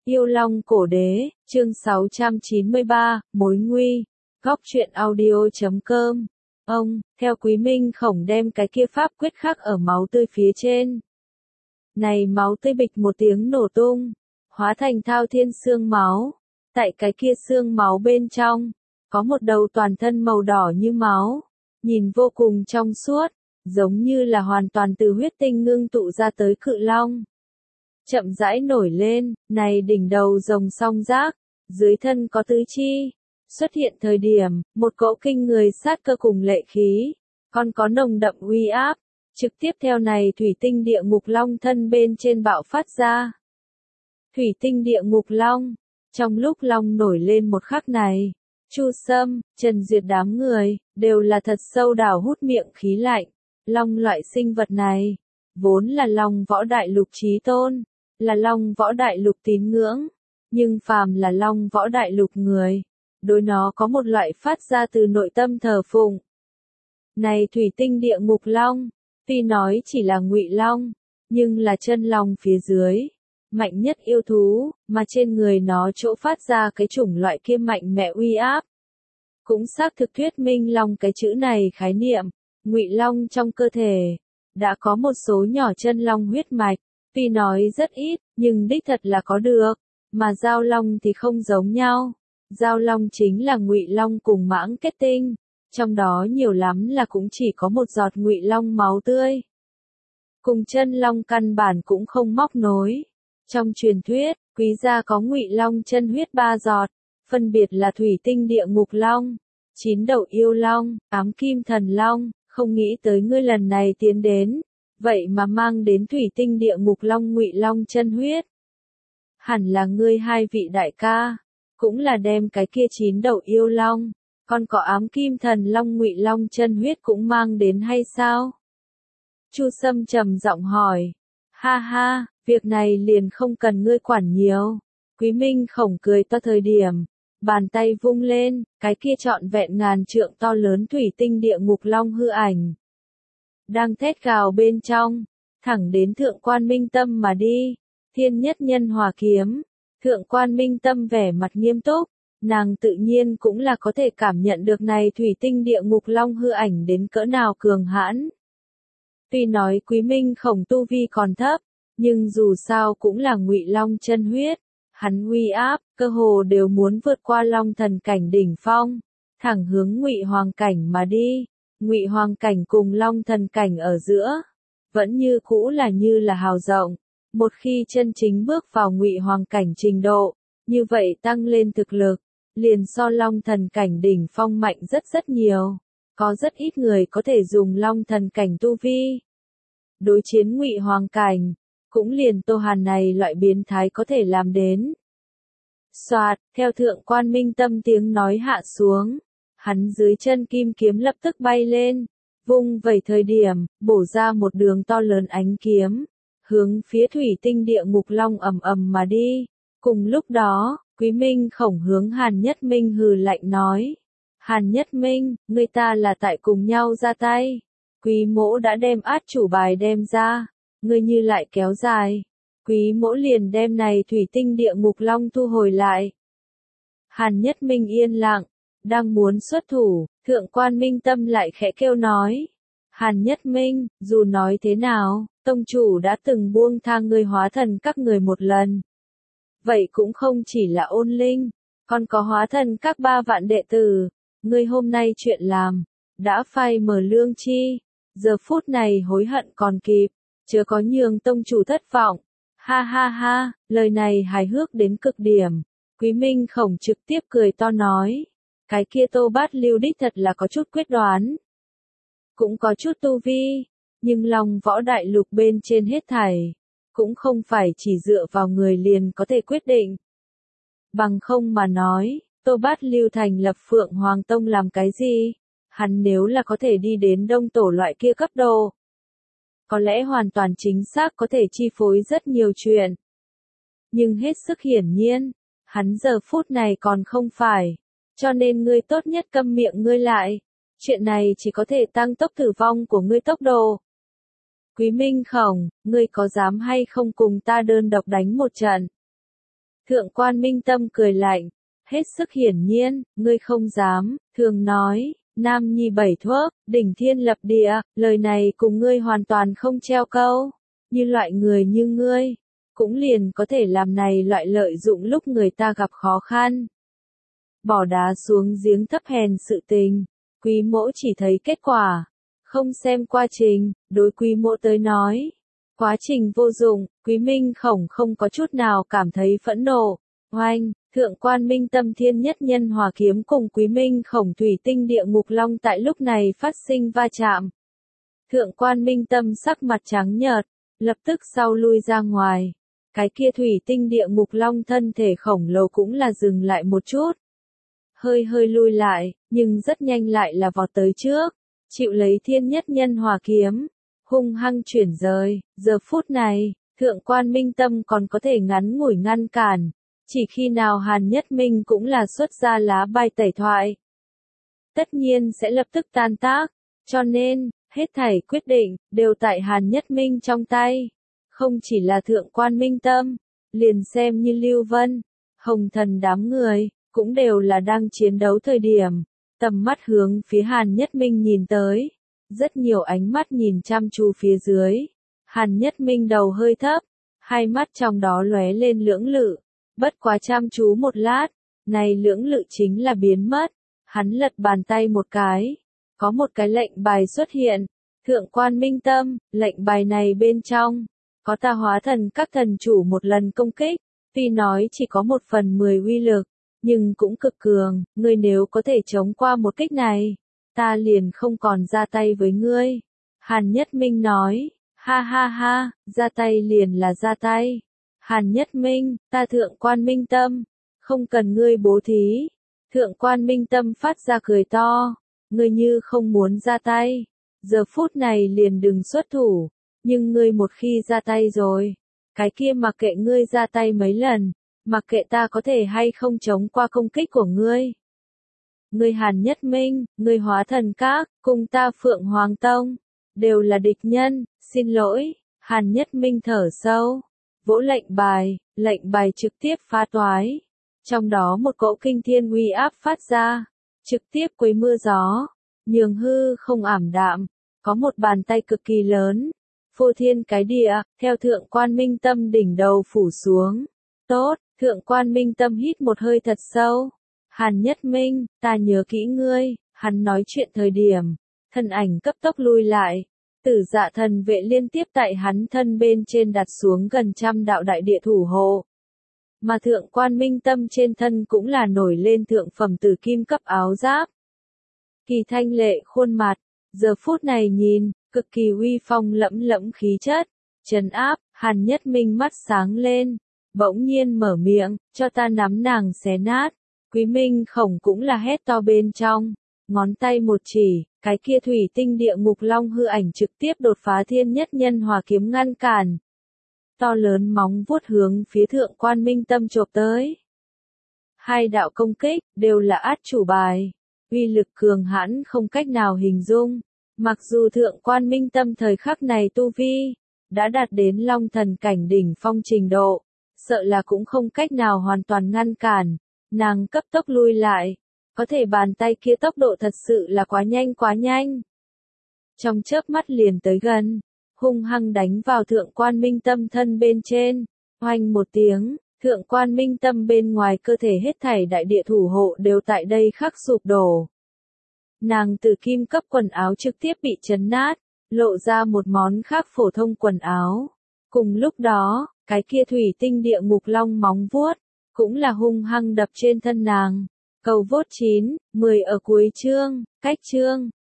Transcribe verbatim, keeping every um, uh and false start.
Yêu Long Cổ Đế, chương sáu trăm chín mươi ba, Mối Nguy, Góc truyện audio chấm com. Ông, theo Quý Minh Khổng đem cái kia pháp quyết khắc ở máu tươi phía trên. Này máu tươi bịch một tiếng nổ tung, hóa thành thao thiên xương máu. Tại cái kia xương máu bên trong, có một đầu toàn thân màu đỏ như máu, nhìn vô cùng trong suốt, giống như là hoàn toàn từ huyết tinh ngưng tụ ra tới cự long. Chậm rãi nổi lên, này đỉnh đầu rồng song giác, dưới thân có tứ chi. Xuất hiện thời điểm, một cỗ kinh người sát cơ cùng lệ khí, còn có nồng đậm uy áp, trực tiếp theo này thủy tinh địa ngục long thân bên trên bạo phát ra. Thủy tinh địa ngục long, trong lúc long nổi lên một khắc này, Chu Sâm, Trần Duyệt đám người, đều là thật sâu đảo hút miệng khí lạnh. Long loại sinh vật này, vốn là long võ đại lục chí tôn, là long võ đại lục tín ngưỡng, nhưng phàm là long võ đại lục người, đối nó có một loại phát ra từ nội tâm thờ phụng. Này thủy tinh địa ngục long, tuy nói chỉ là ngụy long, nhưng là chân long phía dưới, mạnh nhất yêu thú, mà trên người nó chỗ phát ra cái chủng loại kia mạnh mẽ uy áp. Cũng xác thực thuyết minh long cái chữ này khái niệm, ngụy long trong cơ thể, đã có một số nhỏ chân long huyết mạch, tuy nói rất ít, nhưng đích thật là có được, mà giao long thì không giống nhau. Giao long chính là ngụy long cùng mãng kết tinh, trong đó nhiều lắm là cũng chỉ có một giọt ngụy long máu tươi. Cùng chân long căn bản cũng không móc nối. Trong truyền thuyết, quý gia có ngụy long chân huyết ba giọt, phân biệt là thủy tinh địa ngục long, chín đầu yêu long, ám kim thần long, không nghĩ tới ngươi lần này tiến đến, vậy mà mang đến thủy tinh địa ngục long ngụy long chân huyết. Hẳn là ngươi hai vị đại ca, cũng là đem cái kia chín đầu yêu long, còn có ám kim thần long ngụy long chân huyết cũng mang đến hay sao? Chu Sâm trầm giọng hỏi. Ha ha, việc này liền không cần ngươi quản nhiều. Quý Minh Khổng cười to thời điểm, bàn tay vung lên, cái kia trọn vẹn ngàn trượng to lớn thủy tinh địa ngục long hư ảnh. Đang thét gào bên trong, thẳng đến Thượng Quan Minh Tâm mà đi. Thiên nhất nhân hòa kiếm. Thượng Quan Minh Tâm vẻ mặt nghiêm túc, nàng tự nhiên cũng là có thể cảm nhận được này thủy tinh địa ngục long hư ảnh đến cỡ nào cường hãn. Tuy nói Quý Minh Khổng tu vi còn thấp, nhưng dù sao cũng là ngụy long chân huyết, hắn uy áp, cơ hồ đều muốn vượt qua long thần cảnh đỉnh phong, thẳng hướng ngụy hoàng cảnh mà đi. Ngụy hoàng cảnh cùng long thần cảnh ở giữa, vẫn như cũ là như là hào rộng. Một khi chân chính bước vào ngụy hoàng cảnh trình độ, như vậy tăng lên thực lực, liền so long thần cảnh đỉnh phong mạnh rất rất nhiều. Có rất ít người có thể dùng long thần cảnh tu vi đối chiến ngụy hoàng cảnh, cũng liền Tô Hàn này loại biến thái có thể làm đến. Soạt, theo Thượng Quan Minh Tâm tiếng nói hạ xuống, hắn dưới chân kim kiếm lập tức bay lên, vung vẩy thời điểm, bổ ra một đường to lớn ánh kiếm, hướng phía thủy tinh địa ngục long ầm ầm mà đi. Cùng lúc đó, Quý Minh Khổng hướng Hàn Nhất Minh hừ lạnh nói. Hàn Nhất Minh, người ta là tại cùng nhau ra tay. Quý mỗ đã đem át chủ bài đem ra, ngươi như lại kéo dài. Quý mỗ liền đem này thủy tinh địa ngục long thu hồi lại. Hàn Nhất Minh yên lặng, đang muốn xuất thủ, Thượng Quan Minh Tâm lại khẽ kêu nói. Hàn Nhất Minh, dù nói thế nào, tông chủ đã từng buông tha ngươi hóa thần các người một lần. Vậy cũng không chỉ là ôn linh, còn có hóa thần các ba vạn đệ tử, ngươi hôm nay chuyện làm, đã phai mở lương chi, giờ phút này hối hận còn kịp, chớ có nhường tông chủ thất vọng. Ha ha ha, lời này hài hước đến cực điểm, Quý Minh Khổng trực tiếp cười to nói, cái kia Tô Bát Lưu đích thật là có chút quyết đoán. Cũng có chút tu vi, nhưng long võ đại lục bên trên hết thảy, cũng không phải chỉ dựa vào người liền có thể quyết định. Bằng không mà nói, Tô Bát Lưu thành lập Phượng Hoàng Tông làm cái gì? Hắn nếu là có thể đi đến đông tổ loại kia cấp độ, có lẽ hoàn toàn chính xác có thể chi phối rất nhiều chuyện. Nhưng hết sức hiển nhiên, hắn giờ phút này còn không phải, cho nên ngươi tốt nhất câm miệng ngươi lại. Chuyện này chỉ có thể tăng tốc tử vong của ngươi tốc độ. Quý Minh Khổng, ngươi có dám hay không cùng ta đơn độc đánh một trận? Thượng quan Minh Tâm cười lạnh, hết sức hiển nhiên, ngươi không dám, thường nói, nam nhi bảy thuốc, đỉnh thiên lập địa, lời này cùng ngươi hoàn toàn không treo câu, như loại người như ngươi, cũng liền có thể làm này loại lợi dụng lúc người ta gặp khó khăn. Bỏ đá xuống giếng thấp hèn sự tình, Quý Mỗ chỉ thấy kết quả, không xem quá trình, đối Quý Mỗ tới nói. Quá trình vô dụng, Quý Minh Khổng không có chút nào cảm thấy phẫn nộ. Oanh, Thượng quan Minh Tâm thiên nhất nhân hòa kiếm cùng Quý Minh Khổng thủy tinh địa ngục long tại lúc này phát sinh va chạm. Thượng quan Minh Tâm sắc mặt trắng nhợt, lập tức sau lui ra ngoài. Cái kia thủy tinh địa ngục long thân thể khổng lồ cũng là dừng lại một chút. Hơi hơi lui lại, nhưng rất nhanh lại là vọt tới trước, chịu lấy thiên nhất nhân hòa kiếm, hung hăng chuyển rời. Giờ phút này, Thượng quan Minh Tâm còn có thể ngắn ngủi ngăn cản, chỉ khi nào Hàn Nhất Minh cũng là xuất ra lá bài tẩy thoại. Tất nhiên sẽ lập tức tan tác, cho nên, hết thảy quyết định, đều tại Hàn Nhất Minh trong tay. Không chỉ là Thượng quan Minh Tâm, liền xem như Lưu Vân, Hồng Thần đám người, cũng đều là đang chiến đấu thời điểm, tầm mắt hướng phía Hàn Nhất Minh nhìn tới, rất nhiều ánh mắt nhìn chăm chú phía dưới. Hàn Nhất Minh đầu hơi thấp, hai mắt trong đó lóe lên lưỡng lự, bất quá chăm chú một lát, này lưỡng lự chính là biến mất, hắn lật bàn tay một cái, có một cái lệnh bài xuất hiện, Thượng quan Minh Tâm, lệnh bài này bên trong, có ta hóa thần các thần chủ một lần công kích, tuy nói chỉ có một phần mười uy lực, nhưng cũng cực cường, ngươi nếu có thể chống qua một kích này, ta liền không còn ra tay với ngươi. Hàn Nhất Minh nói, ha ha ha, ra tay liền là ra tay. Hàn Nhất Minh, ta Thượng quan Minh Tâm, không cần ngươi bố thí. Thượng quan Minh Tâm phát ra cười to, ngươi như không muốn ra tay, giờ phút này liền đừng xuất thủ, nhưng ngươi một khi ra tay rồi, cái kia mặc kệ ngươi ra tay mấy lần, mặc kệ ta có thể hay không chống qua công kích của ngươi. Ngươi Hàn Nhất Minh, ngươi Hóa Thần Các, cùng ta Phượng Hoàng Tông, đều là địch nhân, xin lỗi. Hàn Nhất Minh thở sâu, vỗ lệnh bài, lệnh bài trực tiếp phá toái. Trong đó một cỗ kinh thiên uy áp phát ra, trực tiếp quấy mưa gió, nhường hư không ảm đạm, có một bàn tay cực kỳ lớn, phô thiên cái địa, theo Thượng quan Minh Tâm đỉnh đầu phủ xuống. Tốt, Thượng quan Minh Tâm hít một hơi thật sâu. Hàn Nhất Minh, ta nhớ kỹ ngươi. Hắn nói chuyện thời điểm, thân ảnh cấp tốc lui lại. Tử Dạ thần vệ liên tiếp tại hắn thân bên trên đặt xuống gần trăm đạo đại địa thủ hộ. Mà Thượng quan Minh Tâm trên thân cũng là nổi lên thượng phẩm tử kim cấp áo giáp. Kỳ thanh lệ khuôn mặt, giờ phút này nhìn, cực kỳ uy phong lẫm lẫm khí chất, trấn áp. Hàn Nhất Minh mắt sáng lên, bỗng nhiên mở miệng, cho ta nắm nàng xé nát. Quý Minh Khổng cũng là hét to bên trong, ngón tay một chỉ, cái kia thủy tinh địa ngục long hư ảnh trực tiếp đột phá thiên nhất nhân hòa kiếm ngăn cản. To lớn móng vuốt hướng phía Thượng quan Minh Tâm chộp tới. Hai đạo công kích, đều là át chủ bài, uy lực cường hãn không cách nào hình dung. Mặc dù Thượng quan Minh Tâm thời khắc này tu vi, đã đạt đến long thần cảnh đỉnh phong trình độ, sợ là cũng không cách nào hoàn toàn ngăn cản, nàng cấp tốc lui lại, có thể bàn tay kia tốc độ thật sự là quá nhanh quá nhanh. Trong chớp mắt liền tới gần, hung hăng đánh vào Thượng quan Minh Tâm thân bên trên, oanh một tiếng, Thượng quan Minh Tâm bên ngoài cơ thể hết thảy đại địa thủ hộ đều tại đây khắc sụp đổ. Nàng từ kim cấp quần áo trực tiếp bị chấn nát, lộ ra một món khác phổ thông quần áo. Cùng lúc đó, cái kia thủy tinh địa ngục long móng vuốt, cũng là hung hăng đập trên thân nàng. Cầu vốt chín, mười ở cuối chương, cách chương.